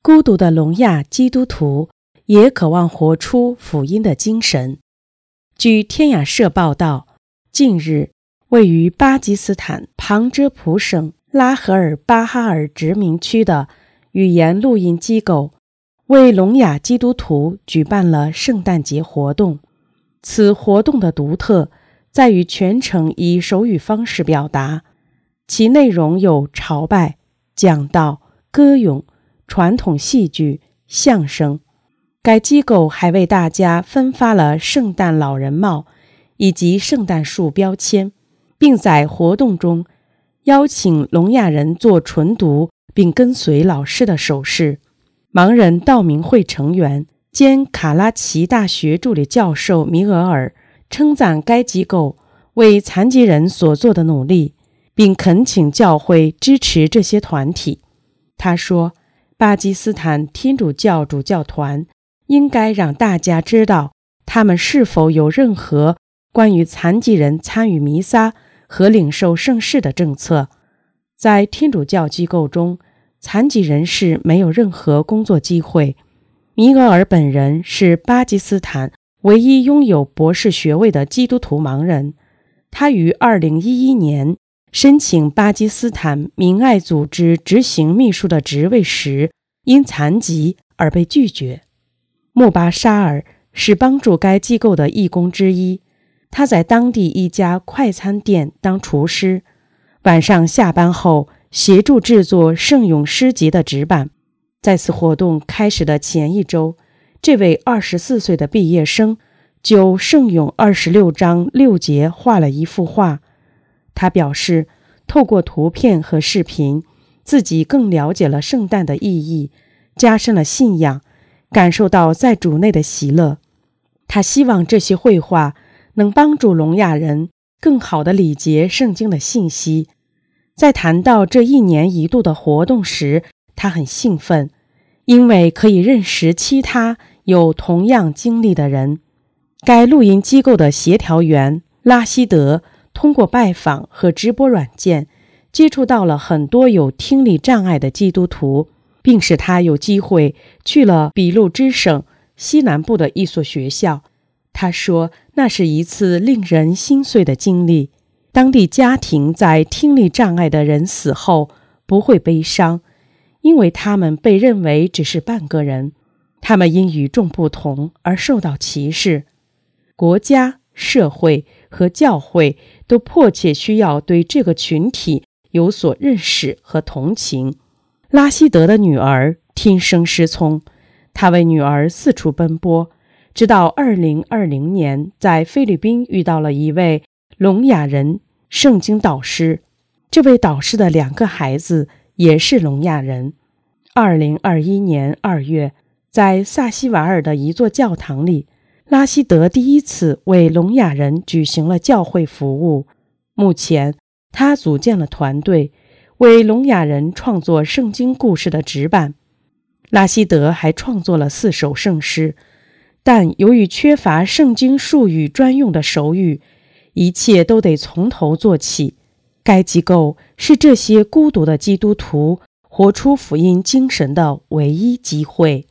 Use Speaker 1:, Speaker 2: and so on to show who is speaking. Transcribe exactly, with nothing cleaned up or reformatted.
Speaker 1: 孤独的聋哑基督徒也渴望活出福音的精神。据天雅社报道，近日位于巴基斯坦旁遮普省拉合尔巴哈尔殖民区的语言录音机构为聋哑基督徒举办了圣诞节活动。此活动的独特在于全程以手语方式表达，其内容有朝拜、讲道、歌咏、传统戏剧、相声。该机构还为大家分发了圣诞老人帽以及圣诞树标签，并在活动中邀请聋哑人做纯读并跟随老师的手势。盲人道明会成员兼卡拉奇大学助理教授米额尔称赞该机构为残疾人所做的努力，并恳请教会支持这些团体。他说，巴基斯坦天主教主教团应该让大家知道他们是否有任何关于残疾人参与弥撒和领受圣事的政策。在天主教机构中，残疾人士没有任何工作机会。米额尔本人是巴基斯坦唯一拥有博士学位的基督徒盲人。他于二零一一年申请巴基斯坦明爱组织执行秘书的职位时，因残疾而被拒绝。穆巴沙尔是帮助该机构的义工之一，他在当地一家快餐店当厨师，晚上下班后协助制作圣咏诗集的纸板。在此活动开始的前一周，这位二十四岁的毕业生就圣咏二十六章六节画了一幅画。他表示，透过图片和视频，自己更了解了圣诞的意义，加深了信仰，感受到在主内的喜乐。他希望这些绘画能帮助聋哑人更好地理解圣经的信息。在谈到这一年一度的活动时，他很兴奋，因为可以认识其他有同样经历的人。该录音机构的协调员拉希德通过拜访和直播软件接触到了很多有听力障碍的基督徒，并使他有机会去了俾路支省西南部的一所学校。他说，那是一次令人心碎的经历。当地家庭在听力障碍的人死后不会悲伤，因为他们被认为只是半个人，他们因与众不同而受到歧视。国家、社会和教会都迫切需要对这个群体有所认识和同情。拉希德的女儿天生失聪，她为女儿四处奔波，直到二零二零年在菲律宾遇到了一位聋哑人圣经导师。这位导师的两个孩子也是聋哑人。二零二一年二月，在萨希瓦尔的一座教堂里，拉希德第一次为聋哑人举行了教会服务。目前，他组建了团队，为聋哑人创作圣经故事的纸板。拉希德还创作了四首圣诗，但由于缺乏圣经术语专用的手语，一切都得从头做起。该机构是这些孤独的基督徒活出福音精神的唯一机会。